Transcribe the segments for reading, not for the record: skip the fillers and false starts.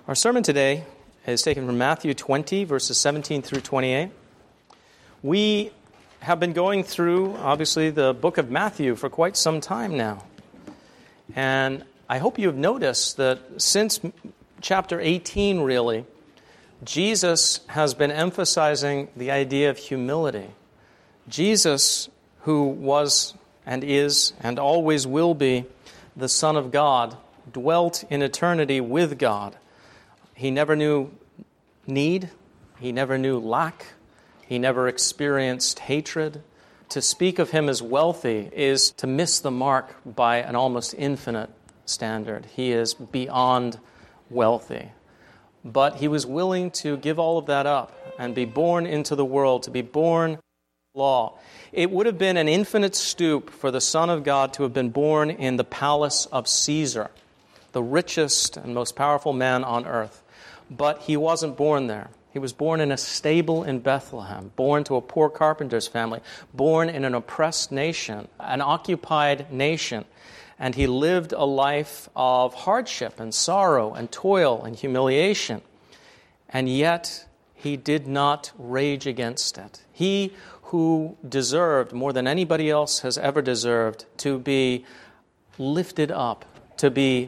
Our sermon today is taken from Matthew 20, verses 17 through 28. We have been going through, obviously, the book of Matthew for quite some time now. And I hope you have noticed that since chapter 18, really, Jesus has been emphasizing the idea of humility. Jesus, who was and is and always will be the Son of God, dwelt in eternity with God. He never knew need. He never knew lack. He never experienced hatred. To speak of him as wealthy is to miss the mark by an almost infinite standard. He is beyond wealthy. But he was willing to give all of that up and be born into the world, to be born law. It would have been an infinite stoop for the Son of God to have been born in the palace of Caesar, the richest and most powerful man on earth. But he wasn't born there. He was born in a stable in Bethlehem, born to a poor carpenter's family, born in an oppressed nation, an occupied nation. And he lived a life of hardship and sorrow and toil and humiliation. And yet, he did not rage against it. He who deserved, more than anybody else has ever deserved, to be lifted up, to be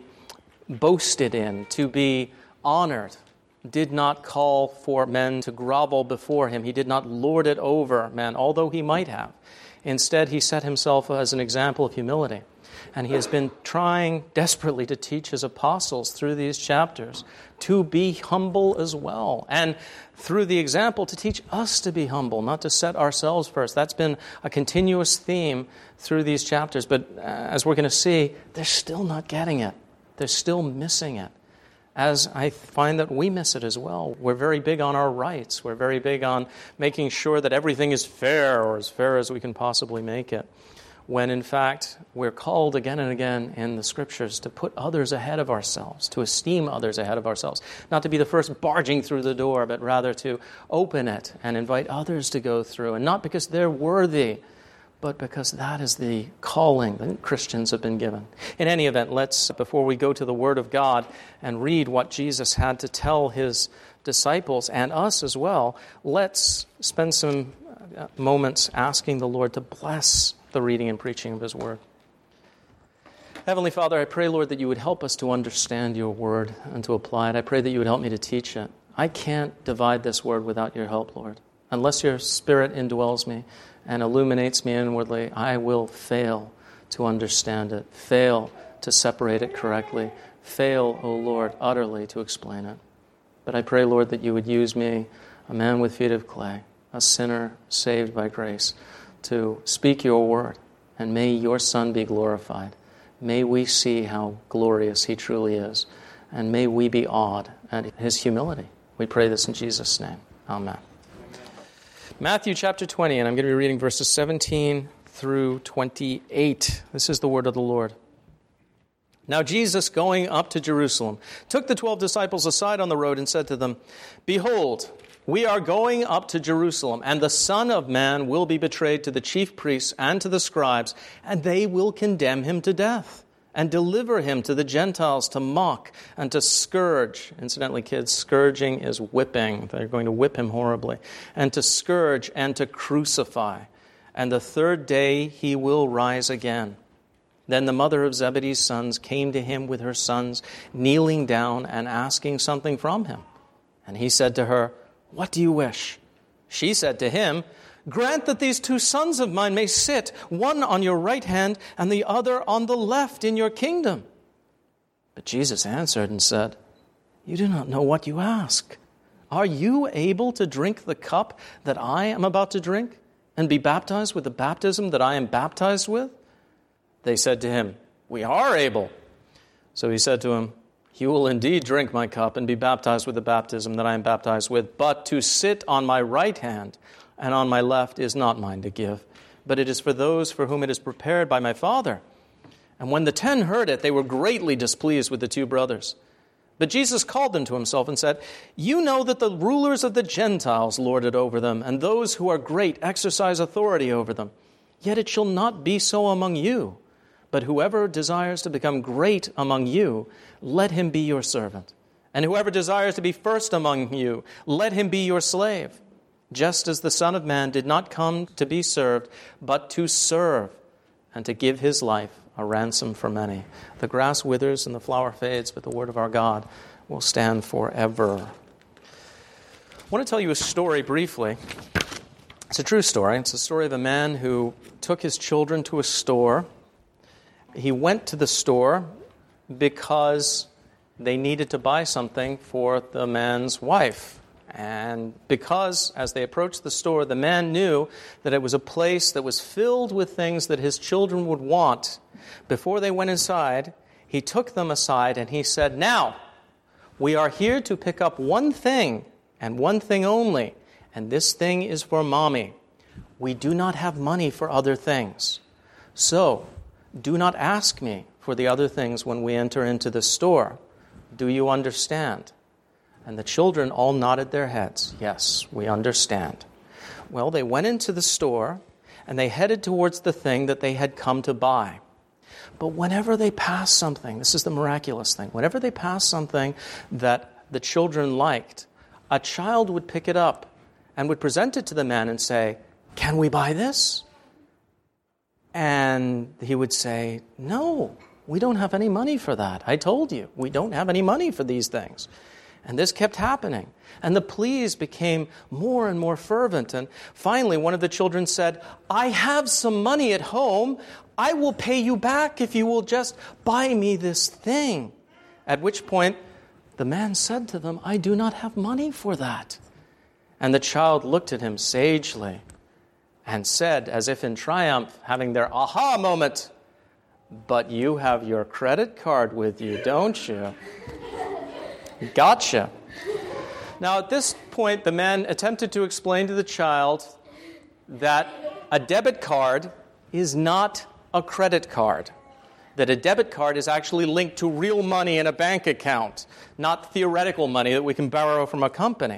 boasted in, to be honored, did not call for men to grovel before him. He did not lord it over men, although he might have. Instead, he set himself as an example of humility. And he has been trying desperately to teach his apostles through these chapters to be humble as well. And through the example, to teach us to be humble, not to set ourselves first. That's been a continuous theme through these chapters. But as we're going to see, they're still not getting it. They're still missing it. As I find that we miss it as well. We're very big on our rights. We're very big on making sure that everything is fair, or as fair as we can possibly make it. When in fact, we're called again and again in the Scriptures to put others ahead of ourselves, to esteem others ahead of ourselves. Not to be the first barging through the door, but rather to open it and invite others to go through. And not because they're worthy, but because that is the calling that Christians have been given. In any event, let's, before we go to the Word of God and read what Jesus had to tell his disciples and us as well, let's spend some moments asking the Lord to bless the reading and preaching of his Word. Heavenly Father, I pray, Lord, that you would help us to understand your Word and to apply it. I pray that you would help me to teach it. I can't divide this Word without your help, Lord. Unless your Spirit indwells me and illuminates me inwardly, I will fail to understand it, fail to separate it correctly, fail, O Lord, utterly to explain it. But I pray, Lord, that you would use me, a man with feet of clay, a sinner saved by grace, to speak your word, and may your Son be glorified. May we see how glorious he truly is, and may we be awed at his humility. We pray this in Jesus' name. Amen. Matthew chapter 20, and I'm going to be reading verses 17 through 28. This is the word of the Lord. Now Jesus, going up to Jerusalem, took the 12 disciples aside on the road and said to them, "Behold, we are going up to Jerusalem, and the Son of Man will be betrayed to the chief priests and to the scribes, and they will condemn him to death and deliver him to the Gentiles to mock and to scourge." Incidentally, kids, scourging is whipping. They're going to whip him horribly. "And to scourge and to crucify. And the third day he will rise again." Then the mother of Zebedee's sons came to him with her sons, kneeling down and asking something from him. And he said to her, "What do you wish?" She said to him, "Grant that these 2 sons of mine may sit, one on your right hand and the other on the left in your kingdom." But Jesus answered and said, "You do not know what you ask. Are you able to drink the cup that I am about to drink, and be baptized with the baptism that I am baptized with?" They said to him, "We are able." So he said to him, "You will indeed drink my cup and be baptized with the baptism that I am baptized with, but to sit on my right hand and on my left is not mine to give, but it is for those for whom it is prepared by my Father." And when the 10 heard it, they were greatly displeased with the 2 brothers. But Jesus called them to himself and said, "You know that the rulers of the Gentiles lord it over them, and those who are great exercise authority over them. Yet it shall not be so among you. But whoever desires to become great among you, let him be your servant. And whoever desires to be first among you, let him be your slave, just as the Son of Man did not come to be served, but to serve, and to give his life a ransom for many. The grass withers and the flower fades, but the word of our God will stand forever. I want to tell you a story briefly. It's a true story. It's a story of a man who took his children to a store. He went to the store because they needed to buy something for the man's wife. And because, as they approached the store, the man knew that it was a place that was filled with things that his children would want, before they went inside, he took them aside and he said, "Now, we are here to pick up one thing, and one thing only, and this thing is for Mommy. We do not have money for other things. So, do not ask me for the other things when we enter into the store. Do you understand?" And the children all nodded their heads. "Yes, we understand." Well, they went into the store, and they headed towards the thing that they had come to buy. But whenever they passed something, this is the miraculous thing, whenever they passed something that the children liked, a child would pick it up and would present it to the man and say, "Can we buy this?" And he would say, "No, we don't have any money for that. I told you, we don't have any money for these things." And this kept happening. And the pleas became more and more fervent. And finally, one of the children said, "I have some money at home. I will pay you back if you will just buy me this thing." At which point, the man said to them, "I do not have money for that." And the child looked at him sagely and said, as if in triumph, having their aha moment, "But you have your credit card with you, don't you?" Gotcha. Now, at this point, the man attempted to explain to the child that a debit card is not a credit card. That a debit card is actually linked to real money in a bank account, not theoretical money that we can borrow from a company.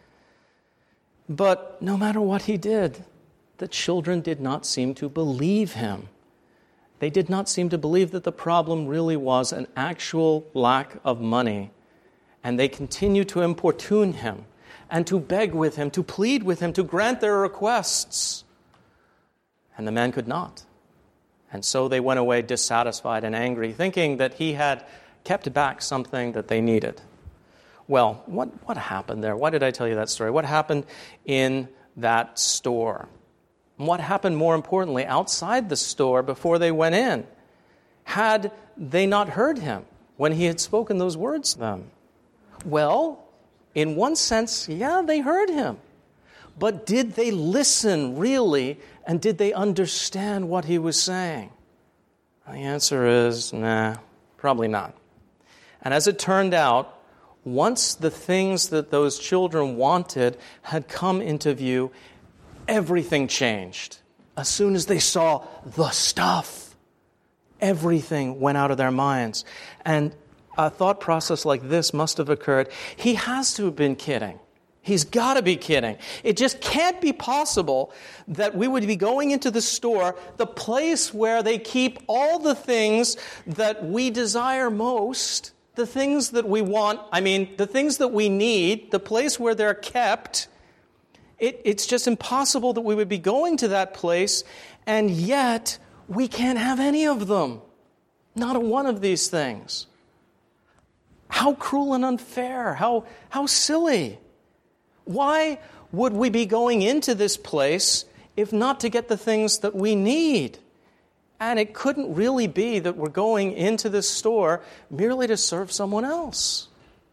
But no matter what he did, the children did not seem to believe him. They did not seem to believe that the problem really was an actual lack of money. And they continued to importune him and to beg with him, to plead with him, to grant their requests. And the man could not. And so they went away dissatisfied and angry, thinking that he had kept back something that they needed. Well, what happened there? Why did I tell you that story? What happened in that store? And what happened, more importantly, outside the store before they went in? Had they not heard him when he had spoken those words to them? Well, in one sense, yeah, they heard him. But did they listen really, and did they understand what he was saying? The answer is, nah, probably not. And as it turned out, once the things that those children wanted had come into view, everything changed. As soon as they saw the stuff, everything went out of their minds. And a thought process like this must have occurred. He has to have been kidding. He's got to be kidding. It just can't be possible that we would be going into the store, the place where they keep all the things that we desire most, the things that we want, the things that we need, the place where they're kept. It's just impossible that we would be going to that place, and yet we can't have any of them. Not a one of these things. How cruel and unfair. How silly. Why would we be going into this place if not to get the things that we need? And it couldn't really be that we're going into this store merely to serve someone else.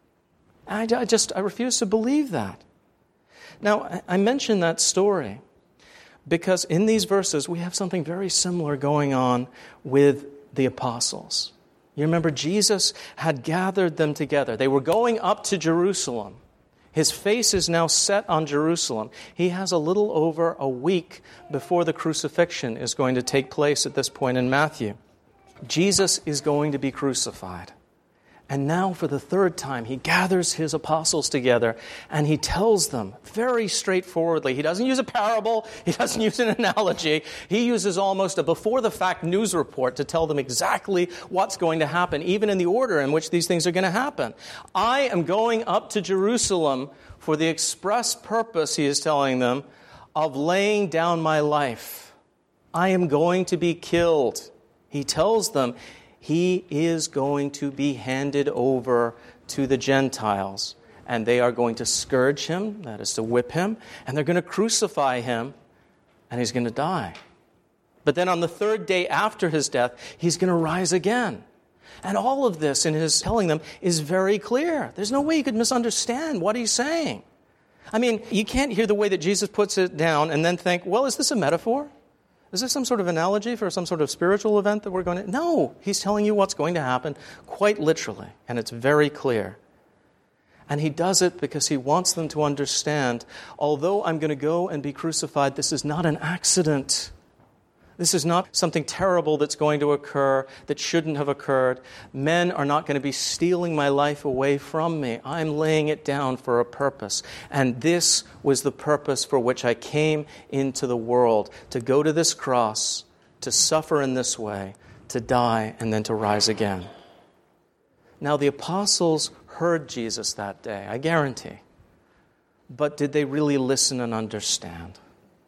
I refuse to believe that. Now, I mention that story because in these verses we have something very similar going on with the apostles. You remember Jesus had gathered them together. They were going up to Jerusalem. His face is now set on Jerusalem. He has a little over a week before the crucifixion is going to take place at this point in Matthew. Jesus is going to be crucified. And now for the third time, he gathers his apostles together and he tells them very straightforwardly. He doesn't use a parable. He doesn't use an analogy. He uses almost a before-the-fact news report to tell them exactly what's going to happen, even in the order in which these things are going to happen. I am going up to Jerusalem for the express purpose, he is telling them, of laying down my life. I am going to be killed. He tells them he is going to be handed over to the Gentiles, and they are going to scourge him, that is to whip him, and they're going to crucify him, and he's going to die. But then on the third day after his death, he's going to rise again. And all of this in his telling them is very clear. There's no way you could misunderstand what he's saying. I mean, you can't hear the way that Jesus puts it down and then think, well, is this a metaphor? Is this some sort of analogy for some sort of spiritual event that we're going to... No, he's telling you what's going to happen quite literally, and it's very clear. And he does it because he wants them to understand, although I'm going to go and be crucified, this is not an accident. This is not something terrible that's going to occur that shouldn't have occurred. Men are not going to be stealing my life away from me. I'm laying it down for a purpose. And this was the purpose for which I came into the world, to go to this cross, to suffer in this way, to die, and then to rise again. Now, the apostles heard Jesus that day, I guarantee. But did they really listen and understand?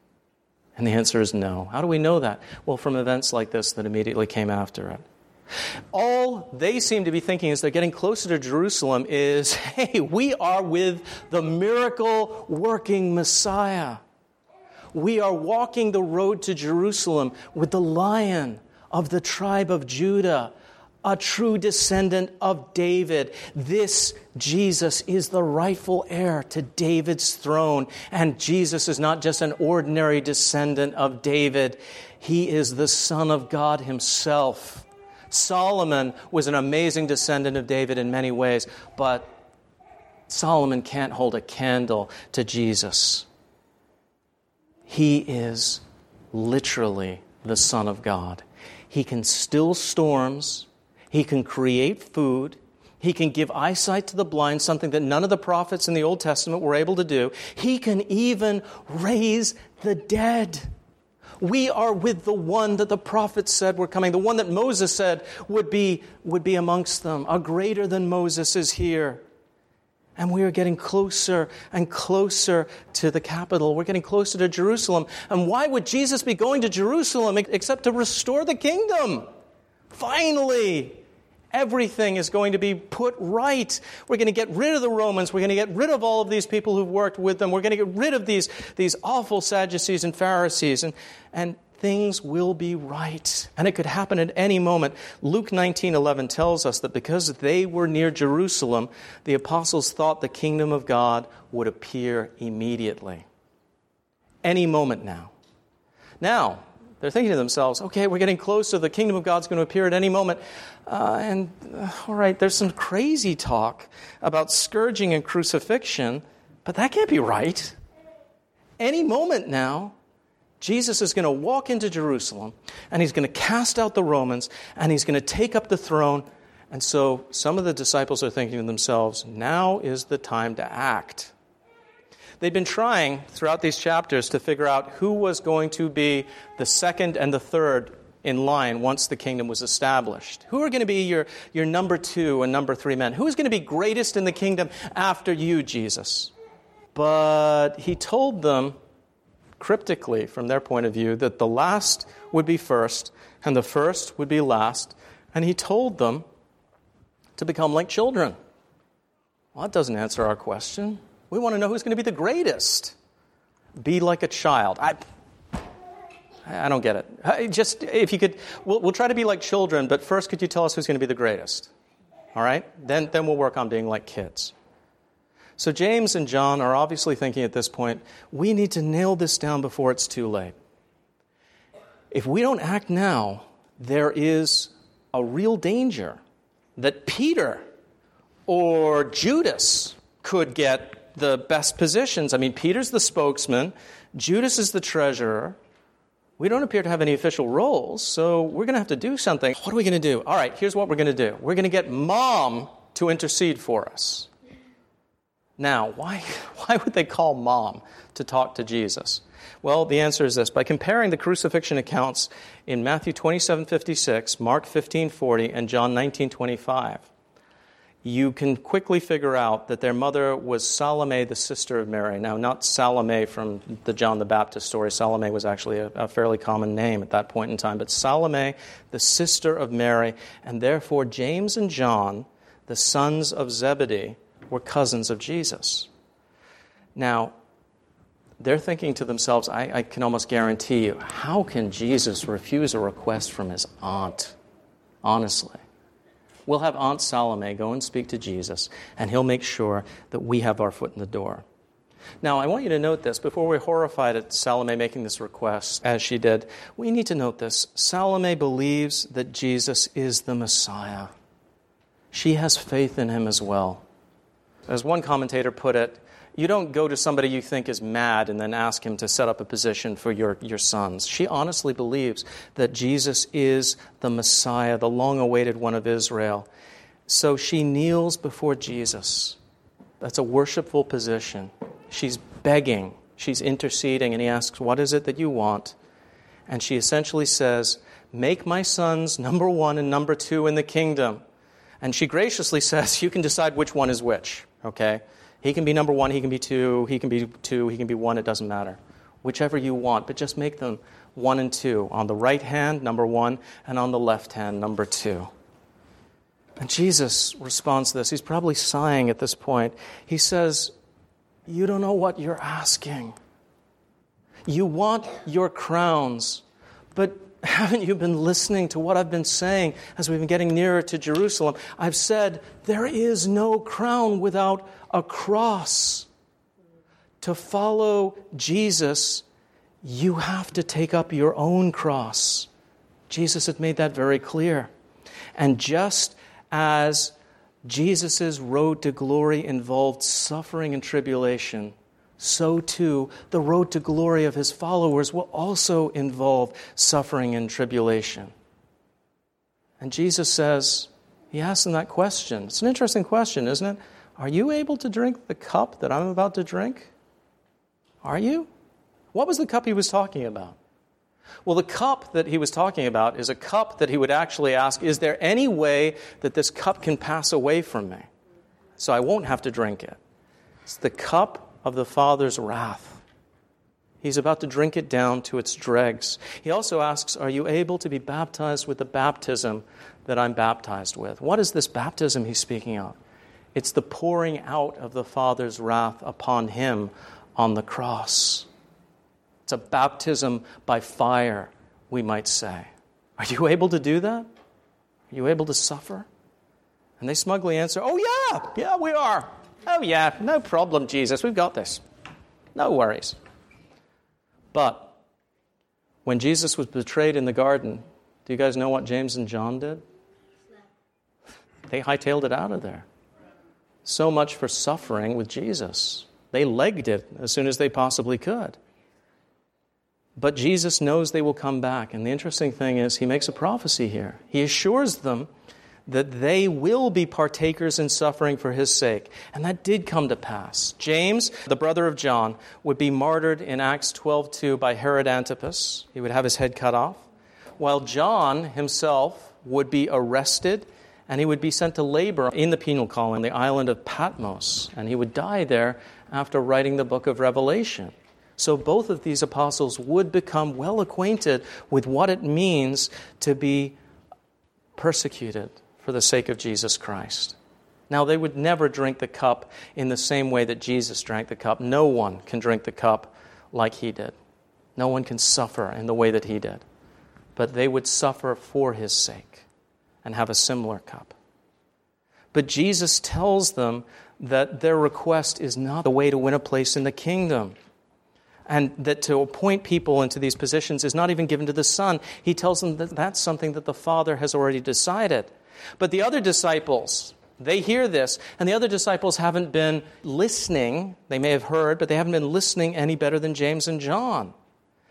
And the answer is no. How do we know that? Well, from events like this that immediately came after it. All they seem to be thinking as they're getting closer to Jerusalem is, hey, we are with the miracle-working Messiah. We are walking the road to Jerusalem with the Lion of the tribe of Judah, a true descendant of David. This Jesus is the rightful heir to David's throne. And Jesus is not just an ordinary descendant of David. He is the Son of God himself. Solomon was an amazing descendant of David in many ways, but Solomon can't hold a candle to Jesus. He is literally the Son of God. He can still storms. He can create food. He can give eyesight to the blind, something that none of the prophets in the Old Testament were able to do. He can even raise the dead. We are with the one that the prophets said were coming, the one that Moses said would be amongst them. A greater than Moses is here. And we are getting closer and closer to the capital. We're getting closer to Jerusalem. And why would Jesus be going to Jerusalem except to restore the kingdom? Finally, everything is going to be put right. We're going to get rid of the Romans. We're going to get rid of all of these people who've worked with them. We're going to get rid of these awful Sadducees and Pharisees. And things will be right. And it could happen at any moment. Luke 19:11 tells us that because they were near Jerusalem, the apostles thought the kingdom of God would appear immediately. Any moment now. Now, they're thinking to themselves, okay, we're getting closer. The kingdom of God's going to appear at any moment. All right, there's some crazy talk about scourging and crucifixion, but that can't be right. Any moment now, Jesus is going to walk into Jerusalem, and he's going to cast out the Romans, and he's going to take up the throne. And so some of the disciples are thinking to themselves, now is the time to act. They'd been trying throughout these chapters to figure out who was going to be the second and the third in line once the kingdom was established. Who are going to be your number 2 and number 3 men? Who is going to be greatest in the kingdom after you, Jesus? But he told them, cryptically from their point of view, that the last would be first and the first would be last. And he told them to become like children. Well, that doesn't answer our question. We want to know who's going to be the greatest. Be like a child. I don't get it. Just, if you could, we'll try to be like children, but first could you tell us who's going to be the greatest? All right? Then we'll work on being like kids. So James and John are obviously thinking at this point, we need to nail this down before it's too late. If we don't act now, there is a real danger that Peter or Judas could get the best positions. I mean, Peter's the spokesman, Judas is the treasurer. We don't appear to have any official roles, so we're going to have to do something. What are we going to do? All right, here's what we're going to do. We're going to get Mom to intercede for us. Now, why would they call mom to talk to Jesus? Well, the answer is this. By comparing the crucifixion accounts in Matthew 27:56, Mark 15:40, and John 19:25, you can quickly figure out that their mother was Salome, the sister of Mary. Now, not Salome from the John the Baptist story. Salome was actually a fairly common name at that point in time. But Salome, the sister of Mary, and therefore James and John, the sons of Zebedee, were cousins of Jesus. Now, they're thinking to themselves, I can almost guarantee you, how can Jesus refuse a request from his aunt? Honestly. We'll have Aunt Salome go and speak to Jesus, and he'll make sure that we have our foot in the door. Now, I want you to note this. Before we're horrified at Salome making this request, as she did, we need to note this. Salome believes that Jesus is the Messiah. She has faith in him as well. As one commentator put it, you don't go to somebody you think is mad and then ask him to set up a position for your sons. She honestly believes that Jesus is the Messiah, the long-awaited one of Israel. So she kneels before Jesus. That's a worshipful position. She's begging, she's interceding, and he asks, what is it that you want? And she essentially says, make my sons number 1 and number 2 in the kingdom. And she graciously says, you can decide which one is which, okay? He can be number 1, he can be 2, he can be 2, he can be 1, it doesn't matter. Whichever you want, but just make them 1 and 2. On the right hand, number 1, and on the left hand, number 2. And Jesus responds to this. He's probably sighing at this point. He says, you don't know what you're asking. You want your crowns, but haven't you been listening to what I've been saying as we've been getting nearer to Jerusalem? I've said, there is no crown without a cross. To follow Jesus, you have to take up your own cross. Jesus had made that very clear. And just as Jesus' road to glory involved suffering and tribulation, so too the road to glory of his followers will also involve suffering and tribulation. And Jesus says, he asks them that question. It's an interesting question, isn't it? Are you able to drink the cup that I'm about to drink? Are you? What was the cup he was talking about? Well, the cup that he was talking about is a cup that he would actually ask, is there any way that this cup can pass away from me so I won't have to drink it? It's the cup of the Father's wrath. He's about to drink it down to its dregs. He also asks, are you able to be baptized with the baptism that I'm baptized with? What is this baptism he's speaking of? It's the pouring out of the Father's wrath upon him on the cross. It's a baptism by fire, we might say. Are you able to do that? Are you able to suffer? And they smugly answer, oh yeah, we are. Oh yeah, no problem, Jesus, we've got this. No worries. But when Jesus was betrayed in the garden, do you guys know what James and John did? They hightailed it out of there. So much for suffering with Jesus. They legged it as soon as they possibly could. But Jesus knows they will come back. And the interesting thing is, he makes a prophecy here. He assures them that they will be partakers in suffering for his sake. And that did come to pass. James, the brother of John, would be martyred in Acts 12:2 by Herod Antipas. He would have his head cut off. While John himself would be arrested, and he would be sent to labor in the penal colony, the island of Patmos. And he would die there after writing the book of Revelation. So both of these apostles would become well acquainted with what it means to be persecuted for the sake of Jesus Christ. Now, they would never drink the cup in the same way that Jesus drank the cup. No one can drink the cup like he did. No one can suffer in the way that he did. But they would suffer for his sake and have a similar cup. But Jesus tells them that their request is not the way to win a place in the kingdom. And that to appoint people into these positions is not even given to the Son. He tells them that that's something that the Father has already decided. But the other disciples, they hear this, and the other disciples haven't been listening. They may have heard, but they haven't been listening any better than James and John.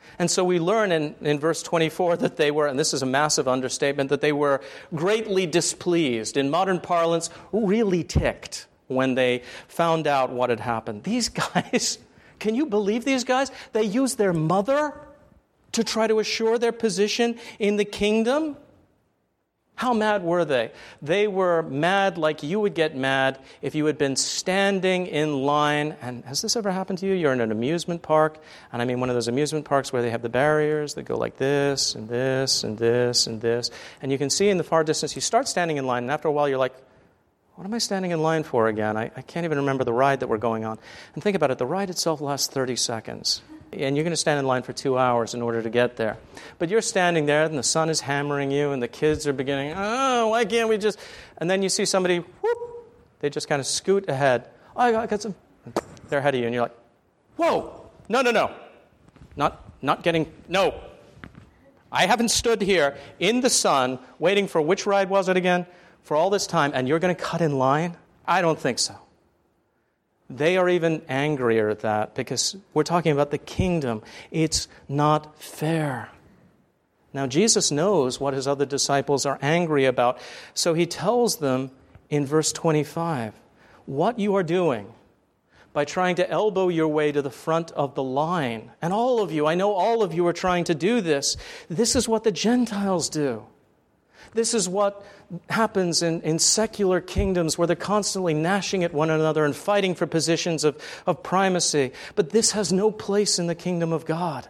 And so we learn in verse 24 that they were, and this is a massive understatement, that they were greatly displeased. In modern parlance, really ticked when they found out what had happened. These guys, can you believe these guys? They used their mother to try to assure their position in the kingdom. How mad were they? They were mad like you would get mad if you had been standing in line. And has this ever happened to you? You're in an amusement park, and I mean one of those amusement parks where they have the barriers that go like this and this and this and this. And you can see in the far distance, you start standing in line, and after a while you're like, what am I standing in line for again? I can't even remember the ride that we're going on. And think about it, the ride itself lasts 30 seconds. And you're going to stand in line for 2 hours in order to get there. But you're standing there, and the sun is hammering you, and the kids are beginning, why can't we just... And then you see somebody, whoop, they just kind of scoot ahead. Oh, I got some... They're ahead of you, and you're like, whoa, no. Not getting... No. I haven't stood here in the sun waiting for which ride was it again? For all this time, and you're going to cut in line? I don't think so. They are even angrier at that because we're talking about the kingdom. It's not fair. Now, Jesus knows what his other disciples are angry about, so he tells them in verse 25, what you are doing by trying to elbow your way to the front of the line, and all of you, I know all of you are trying to do this. This is what the Gentiles do. This is what happens in secular kingdoms where they're constantly gnashing at one another and fighting for positions of primacy. But this has no place in the kingdom of God.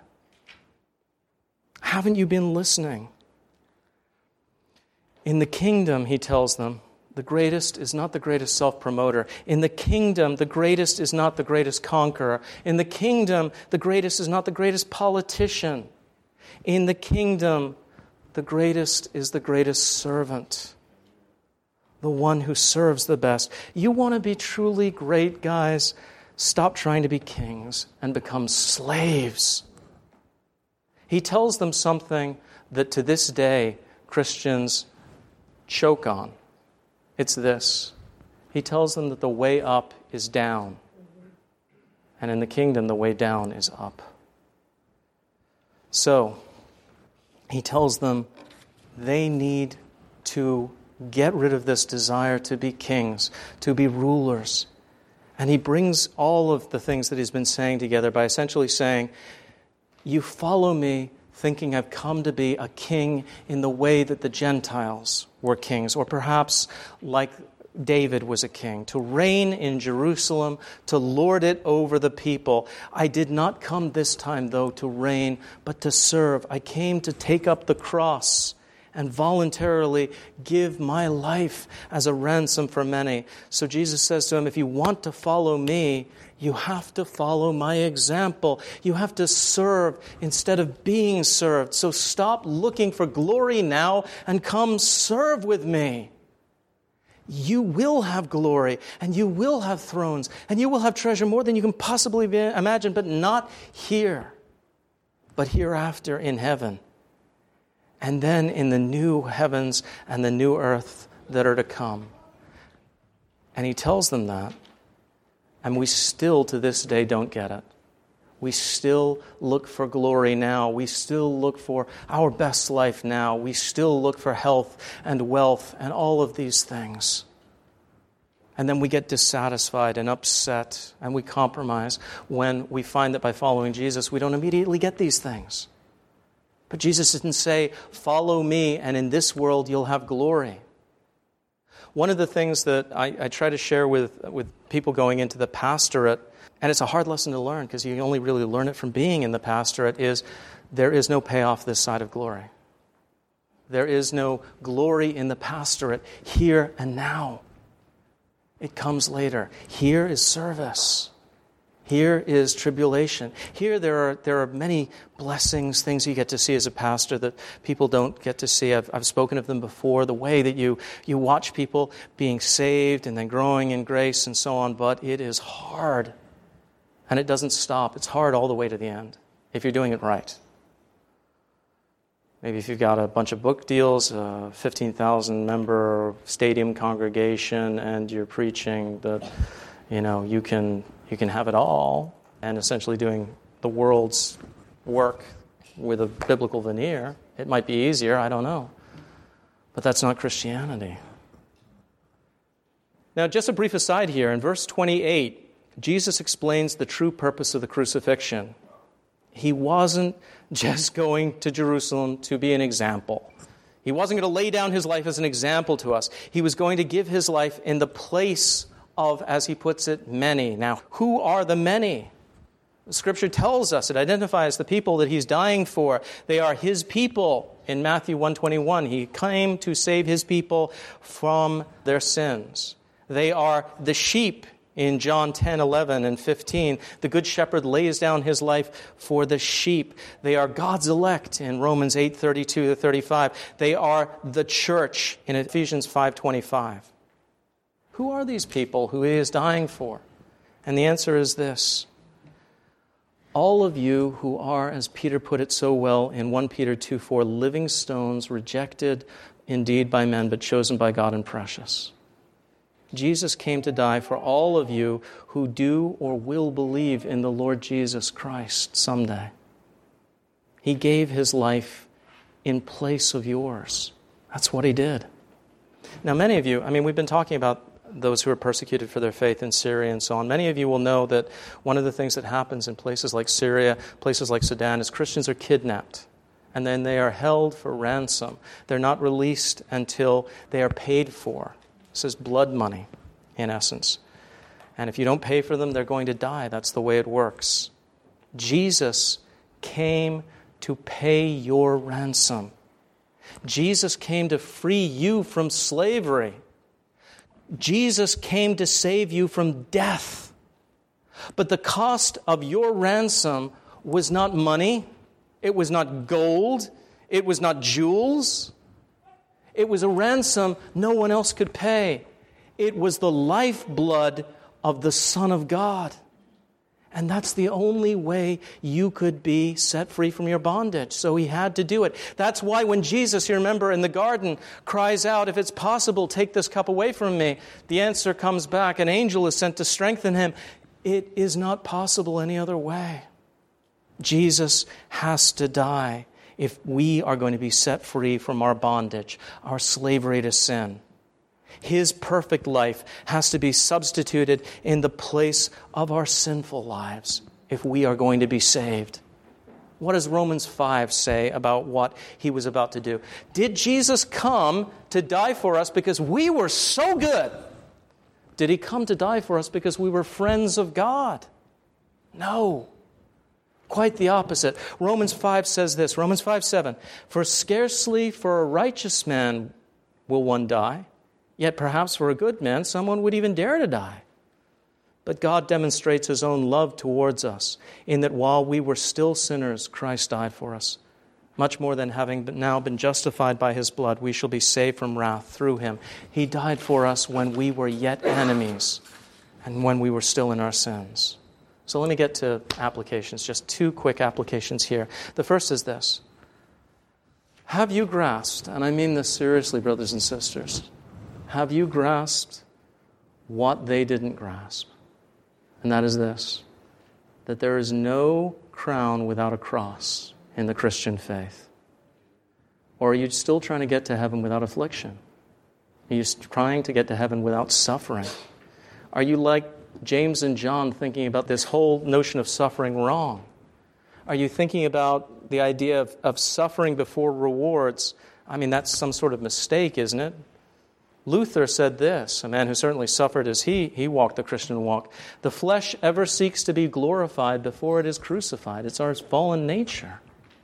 Haven't you been listening? In the kingdom, he tells them, the greatest is not the greatest self-promoter. In the kingdom, the greatest is not the greatest conqueror. In the kingdom, the greatest is not the greatest politician. In the kingdom, the greatest is the greatest servant, the one who serves the best. You want to be truly great, guys? Stop trying to be kings and become slaves. He tells them something that to this day Christians choke on. It's this. He tells them that the way up is down, and in the kingdom the way down is up. So, he tells them they need to get rid of this desire to be kings, to be rulers. And he brings all of the things that he's been saying together by essentially saying, you follow me thinking I've come to be a king in the way that the Gentiles were kings, or perhaps like David was a king, to reign in Jerusalem, to lord it over the people. I did not come this time, though, to reign, but to serve. I came to take up the cross and voluntarily give my life as a ransom for many. So Jesus says to him, if you want to follow me, you have to follow my example. You have to serve instead of being served. So stop looking for glory now and come serve with me. You will have glory, and you will have thrones, and you will have treasure more than you can possibly imagine, but not here, but hereafter in heaven. And then in the new heavens and the new earth that are to come. And he tells them that, and we still to this day don't get it. We still look for glory now. We still look for our best life now. We still look for health and wealth and all of these things. And then we get dissatisfied and upset and we compromise when we find that by following Jesus, we don't immediately get these things. But Jesus didn't say, follow me and in this world you'll have glory. One of the things that I try to share with people going into the pastorate, and it's a hard lesson to learn because you only really learn it from being in the pastorate, is there is no payoff this side of glory. There is no glory in the pastorate here and now. It comes later. Here is service. Here is tribulation. Here there are many blessings, things you get to see as a pastor that people don't get to see. I've spoken of them before, the way that you watch people being saved and then growing in grace and so on, but it is hard. And it doesn't stop. It's hard all the way to the end if you're doing it right. Maybe if you've got a bunch of book deals, a 15,000 member stadium congregation, and you're preaching that, you can have it all, and essentially doing the world's work with a biblical veneer. It might be easier, I don't know. But that's not Christianity. Now, just a brief aside here. In verse 28, Jesus explains the true purpose of the crucifixion. He wasn't just going to Jerusalem to be an example. He wasn't going to lay down his life as an example to us. He was going to give his life in the place of, as he puts it, many. Now, who are the many? The Scripture tells us, it identifies the people that he's dying for. They are his people. In Matthew 1:21, he came to save his people from their sins. They are the sheep. In John 10:11 and 15, the Good Shepherd lays down his life for the sheep. They are God's elect in Romans 8:32-35. They are the church in Ephesians 5:25. Who are these people who he is dying for? And the answer is this. All of you who are, as Peter put it so well in 1 Peter 2:4, living stones, rejected indeed by men, but chosen by God and precious. Jesus came to die for all of you who do or will believe in the Lord Jesus Christ someday. He gave his life in place of yours. That's what he did. Now, many of you, we've been talking about those who are persecuted for their faith in Syria and so on. Many of you will know that one of the things that happens in places like Syria, places like Sudan, is Christians are kidnapped. And then they are held for ransom. They're not released until they are paid for. This is blood money, in essence. And if you don't pay for them, they're going to die. That's the way it works. Jesus came to pay your ransom. Jesus came to free you from slavery. Jesus came to save you from death. But the cost of your ransom was not money. It was not gold. It was not jewels. It was a ransom no one else could pay. It was the lifeblood of the Son of God. And that's the only way you could be set free from your bondage. So he had to do it. That's why when Jesus, you remember, in the garden, cries out, "If it's possible, take this cup away from me," the answer comes back. An angel is sent to strengthen him. It is not possible any other way. Jesus has to die if we are going to be set free from our bondage, our slavery to sin. His perfect life has to be substituted in the place of our sinful lives if we are going to be saved. What does Romans 5 say about what he was about to do? Did Jesus come to die for us because we were so good? Did he come to die for us because we were friends of God? No. Quite the opposite. Romans 5 says this, Romans 5:7, "For scarcely for a righteous man will one die, yet perhaps for a good man someone would even dare to die. But God demonstrates his own love towards us, in that while we were still sinners, Christ died for us. Much more than having now been justified by his blood, we shall be saved from wrath through him." He died for us when we were yet enemies and when we were still in our sins. So let me get to applications, just two quick applications here. The first is this. Have you grasped, and I mean this seriously, brothers and sisters, have you grasped what they didn't grasp? And that is this, that there is no crown without a cross in the Christian faith. Or are you still trying to get to heaven without affliction? Are you trying to get to heaven without suffering? Are you like James and John thinking about this whole notion of suffering wrong? Are you thinking about the idea of suffering before rewards? That's some sort of mistake, isn't it? Luther said this, a man who certainly suffered as he walked the Christian walk. "The flesh ever seeks to be glorified before it is crucified." It's our fallen nature.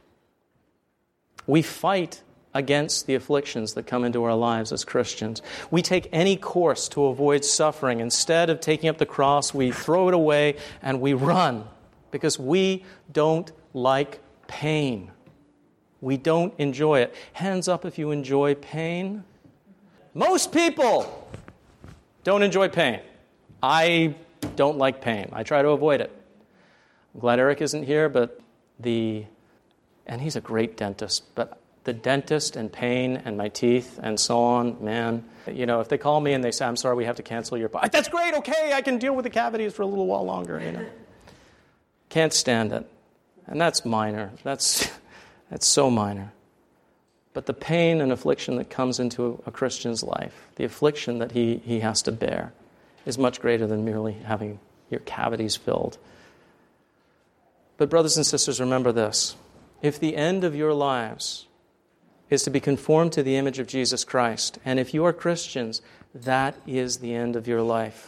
We fight against the afflictions that come into our lives as Christians. We take any course to avoid suffering. Instead of taking up the cross, we throw it away and we run because we don't like pain. We don't enjoy it. Hands up if you enjoy pain. Most people don't enjoy pain. I don't like pain. I try to avoid it. I'm glad Eric isn't here, and he's a great dentist, but the dentist and pain and my teeth and so on, man, if they call me and they say, "I'm sorry, we have to cancel your appointment," that's great, okay, I can deal with the cavities for a little while longer, Can't stand it. And that's minor. It's so minor. But the pain and affliction that comes into a Christian's life, the affliction that he has to bear, is much greater than merely having your cavities filled. But brothers and sisters, remember this. If the end of your lives is to be conformed to the image of Jesus Christ, and if you are Christians, that is the end of your life,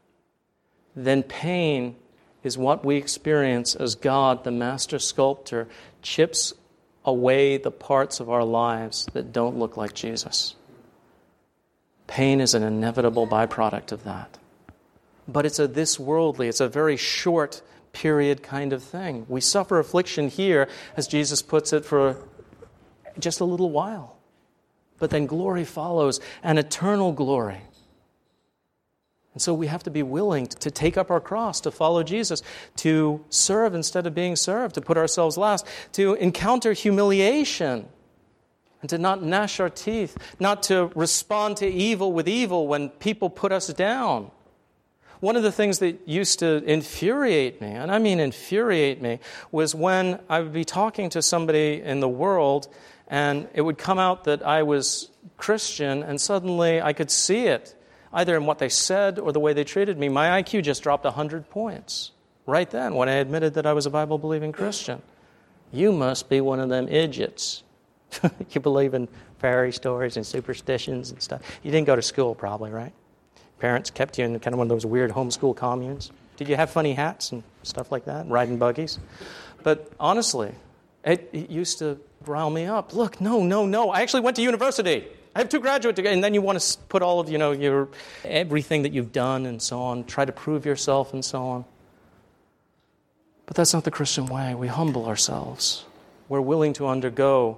then pain is what we experience as God, the master sculptor, chips away the parts of our lives that don't look like Jesus. Pain is an inevitable byproduct of that. But it's it's a very short period kind of thing. We suffer affliction here, as Jesus puts it, for just a little while. But then glory follows, an eternal glory. And so we have to be willing to take up our cross, to follow Jesus, to serve instead of being served, to put ourselves last, to encounter humiliation, and to not gnash our teeth, not to respond to evil with evil when people put us down. One of the things that used to infuriate me, and I mean infuriate me, was when I would be talking to somebody in the world and it would come out that I was Christian, and suddenly I could see it, either in what they said or the way they treated me. My IQ just dropped 100 points right then when I admitted that I was a Bible-believing Christian. You must be one of them idiots. You believe in fairy stories and superstitions and stuff. You didn't go to school probably, right? Parents kept you in kind of one of those weird homeschool communes. Did you have funny hats and stuff like that, riding buggies? But honestly, it used to rile me up. Look, no. I actually went to university. I have 2 graduate degrees. And then you want to put all of, your everything that you've done and so on, try to prove yourself and so on. But that's not the Christian way. We humble ourselves. We're willing to undergo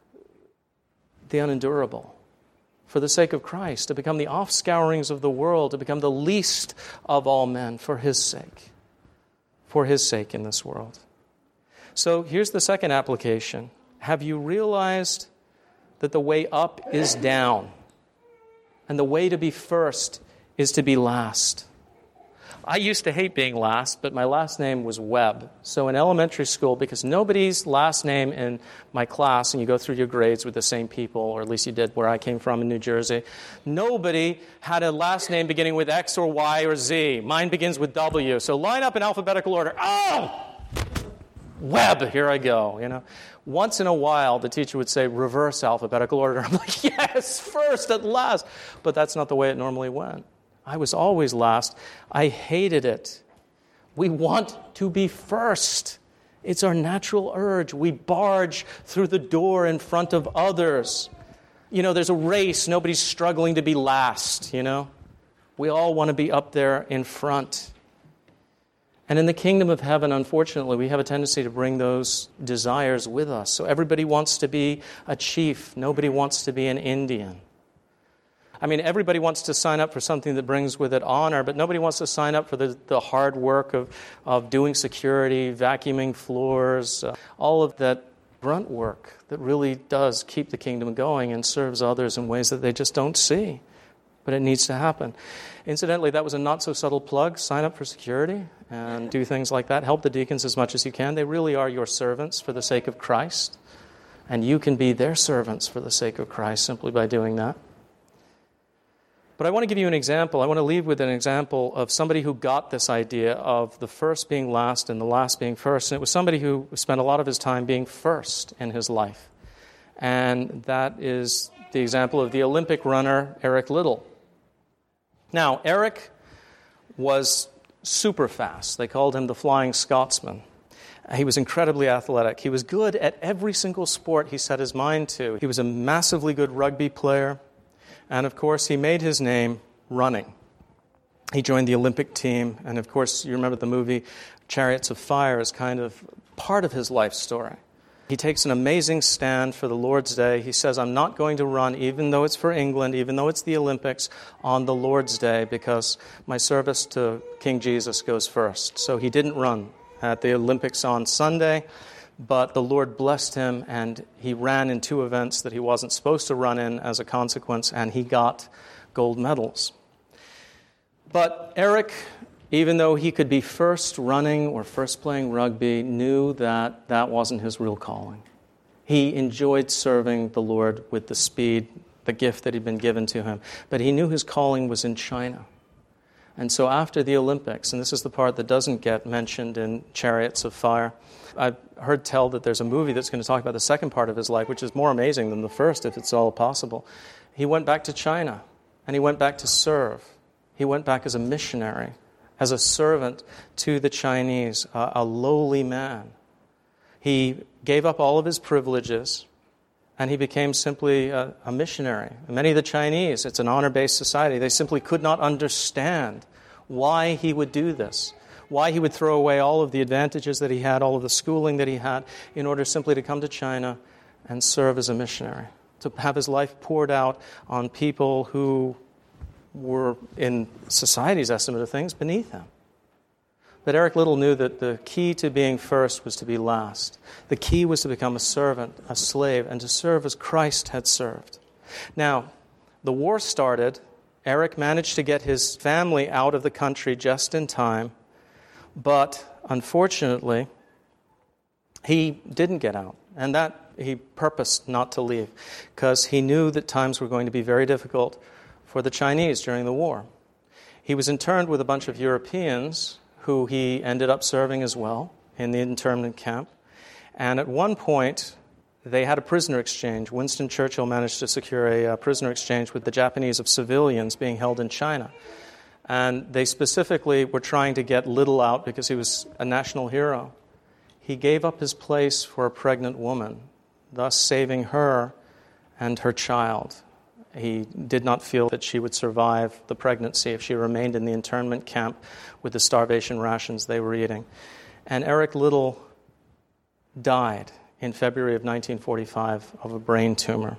the unendurable for the sake of Christ, to become the offscourings of the world, to become the least of all men for His sake in this world. So here's the second application. Have you realized that the way up is down, and the way to be first is to be last? I used to hate being last, but my last name was Webb. So in elementary school, because nobody's last name in my class, and you go through your grades with the same people, or at least you did where I came from in New Jersey, nobody had a last name beginning with X or Y or Z. Mine begins with W. So line up in alphabetical order. Oh! Webb, here I go, Once in a while, the teacher would say, reverse alphabetical order. I'm like, yes, first at last. But that's not the way it normally went. I was always last. I hated it. We want to be first. It's our natural urge. We barge through the door in front of others. There's a race. Nobody's struggling to be last, We all want to be up there in front. And in the kingdom of heaven, unfortunately, we have a tendency to bring those desires with us. So everybody wants to be a chief. Nobody wants to be an Indian. Everybody wants to sign up for something that brings with it honor, but nobody wants to sign up for the hard work of doing security, vacuuming floors, all of that grunt work that really does keep the kingdom going and serves others in ways that they just don't see. But it needs to happen. Incidentally, that was a not-so-subtle plug. Sign up for security and do things like that. Help the deacons as much as you can. They really are your servants for the sake of Christ. And you can be their servants for the sake of Christ simply by doing that. But I want to give you an example. I want to leave with an example of somebody who got this idea of the first being last and the last being first. And it was somebody who spent a lot of his time being first in his life. And that is the example of the Olympic runner Eric Liddell. Now, Eric was super fast. They called him the Flying Scotsman. He was incredibly athletic. He was good at every single sport he set his mind to. He was a massively good rugby player. And, of course, he made his name running. He joined the Olympic team. And, of course, you remember the movie Chariots of Fire is kind of part of his life story. He takes an amazing stand for the Lord's Day. He says, I'm not going to run, even though it's for England, even though it's the Olympics, on the Lord's Day, because my service to King Jesus goes first. So he didn't run at the Olympics on Sunday, but the Lord blessed him, and he ran in 2 events that he wasn't supposed to run in as a consequence, and he got gold medals. But Eric, even though he could be first running or first playing rugby, knew that that wasn't his real calling. He enjoyed serving the Lord with the speed, the gift that had been given to him. But he knew his calling was in China. And so after the Olympics, and this is the part that doesn't get mentioned in Chariots of Fire, I've heard tell that there's a movie that's going to talk about the second part of his life, which is more amazing than the first, if it's all possible. He went back to China, and he went back to serve. He went back as a missionary, as a servant to the Chinese, a lowly man. He gave up all of his privileges, and he became simply a missionary. Many of the Chinese, it's an honor-based society, they simply could not understand why he would do this, why he would throw away all of the advantages that he had, all of the schooling that he had, in order simply to come to China and serve as a missionary, to have his life poured out on people who were, in society's estimate of things, beneath him. But Eric Liddell knew that the key to being first was to be last. The key was to become a servant, a slave, and to serve as Christ had served. Now, the war started. Eric managed to get his family out of the country just in time, but unfortunately, he didn't get out. And that he purposed not to leave, because he knew that times were going to be very difficult for the Chinese during the war. He was interned with a bunch of Europeans who he ended up serving as well in the internment camp. And at one point, they had a prisoner exchange. Winston Churchill managed to secure a prisoner exchange with the Japanese of civilians being held in China. And they specifically were trying to get Liddell out because he was a national hero. He gave up his place for a pregnant woman, thus saving her and her child. He did not feel that she would survive the pregnancy if she remained in the internment camp with the starvation rations they were eating. And Eric Liddell died in February of 1945 of a brain tumor.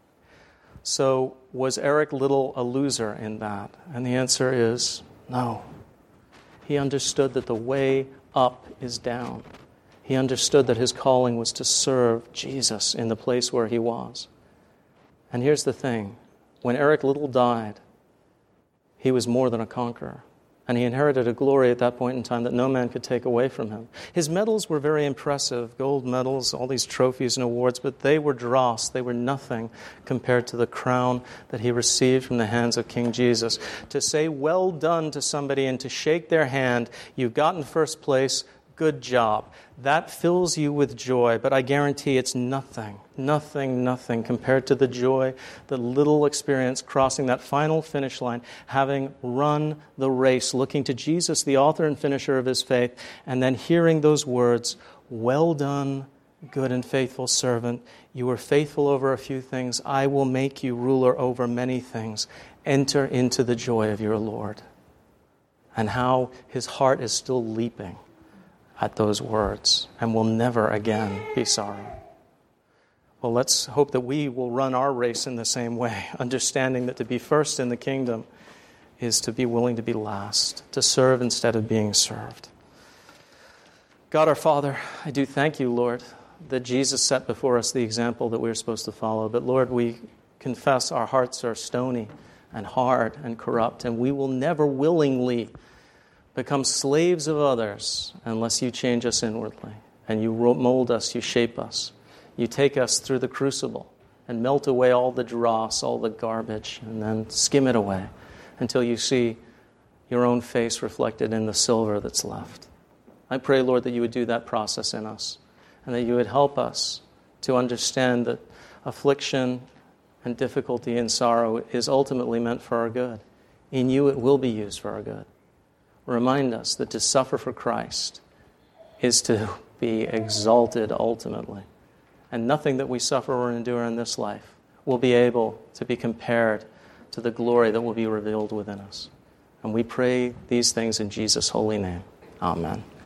So was Eric Liddell a loser in that? And the answer is no. He understood that the way up is down. He understood that his calling was to serve Jesus in the place where he was. And here's the thing. When Eric Liddell died, he was more than a conqueror. And he inherited a glory at that point in time that no man could take away from him. His medals were very impressive, gold medals, all these trophies and awards, but they were dross. They were nothing compared to the crown that he received from the hands of King Jesus. To say, well done to somebody and to shake their hand, you've gotten first place, good job. That fills you with joy, but I guarantee it's nothing compared to the joy that Liddell experienced crossing that final finish line, having run the race, looking to Jesus, the author and finisher of his faith, and then hearing those words, well done, good and faithful servant. You were faithful over a few things. I will make you ruler over many things. Enter into the joy of your Lord. And how his heart is still leaping at those words and will never again be sorrow. Well, let's hope that we will run our race in the same way, understanding that to be first in the kingdom is to be willing to be last, to serve instead of being served. God our Father, I do thank you, Lord, that Jesus set before us the example that we're supposed to follow. But Lord, we confess our hearts are stony and hard and corrupt, and we will never willingly become slaves of others unless you change us inwardly and you mold us, you shape us. You take us through the crucible and melt away all the dross, all the garbage, and then skim it away until you see your own face reflected in the silver that's left. I pray, Lord, that you would do that process in us and that you would help us to understand that affliction and difficulty and sorrow is ultimately meant for our good. In you it will be used for our good. Remind us that to suffer for Christ is to be exalted ultimately. And nothing that we suffer or endure in this life will be able to be compared to the glory that will be revealed within us. And we pray these things in Jesus' holy name. Amen.